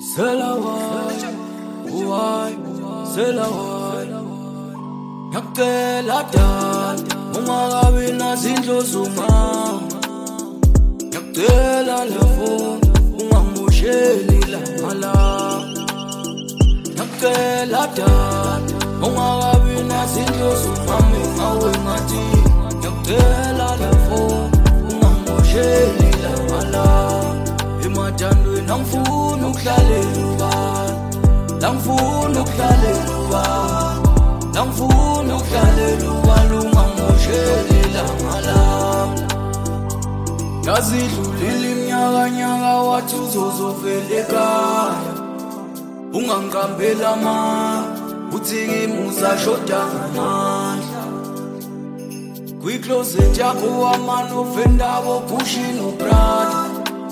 Selawai, uai, selawai. Ngiyacela dada, ungakabi nazinto zuma. Ngiyacela lafo, ungangibosheli langa lami. Ngiyacela dada, ungakabi nazinto zuma. Ngawe ngathi, ngiyacela lafo, ungangibosheli langa lami. Emathandweni angifuni ukuhlalela ubani, angifuni ukuhlalela ubani, angifuni ukuhlalela ubani, ungangibosheli langa lami. Yazidlulile iminyakanyaka wathi uzozovela ekhaya, ungangiqambeli amanga, uthi kimi usashoda ngamandla. Kwi-closet yakho wamanovendabo Gucci noPrada.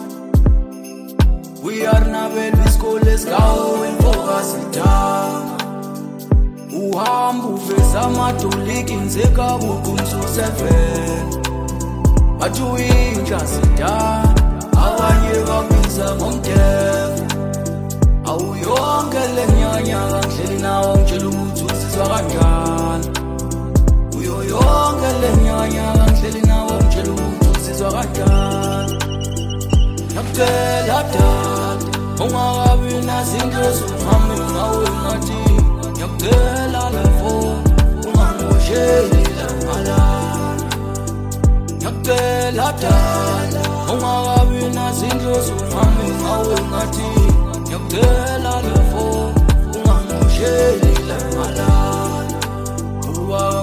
We are nabel isikole esikawo enfocus idanga. Uhamba uveza amadoliki ngizeka buqumso 7. Bathi uyinja sidala, abanye babiza ngomdevo. Awuyonke le nyanyaka ngihleli nawo ngitshela ukuthi uzizwa kanjani. Uyo yonke le nyanyaka ngihleli nawo ngitshela ukuthi uzizwa kanjani. Ngiyacela dada, ungakabi nazinto zuma. Ngawe ngathi, ngiyacela lafo, ungangibosheli langa lami. Ngiyacela dada, ungakabi nazinto zuma. Ngawe ngathi, ngiyacela lafo, ungangibosheli langa lami. Uba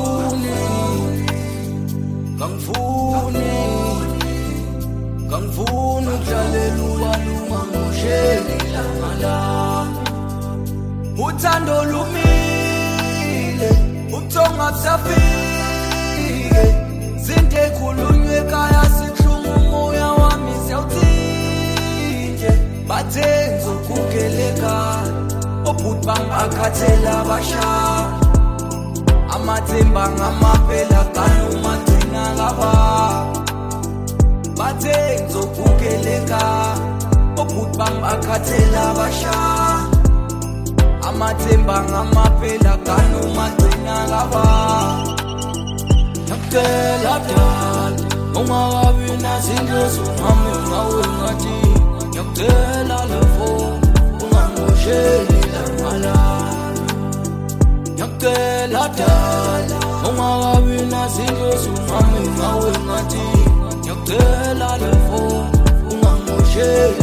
Kangifuni ukuhlalela ubani, ungangibosheli langa lami. Uthando lumile, ubuthongo abusafike. Zinto ekhulunywe ekhaya sekuhlungu umoya wami siyawuthinje. Bathe ngizogugela ekhaya, obhuti bami bakhathela abashaya. Amathemba ngamaphela kanye umagcina kababa. Bathe ngizogugela ekhaya, obhuti bami bakhathela abashaya. Amathemba ngamaphela kanye umagcina kababa. Ngiyacela dada, ungakabi nazinto zuma. Ngawe ngathi, ngiyacela lafo, ungangibosheli langa lami. Ngiyacela dada, ungakabi nazinto zuma. Ngawe ngathi, ngiyacela lafo, ungangibosheli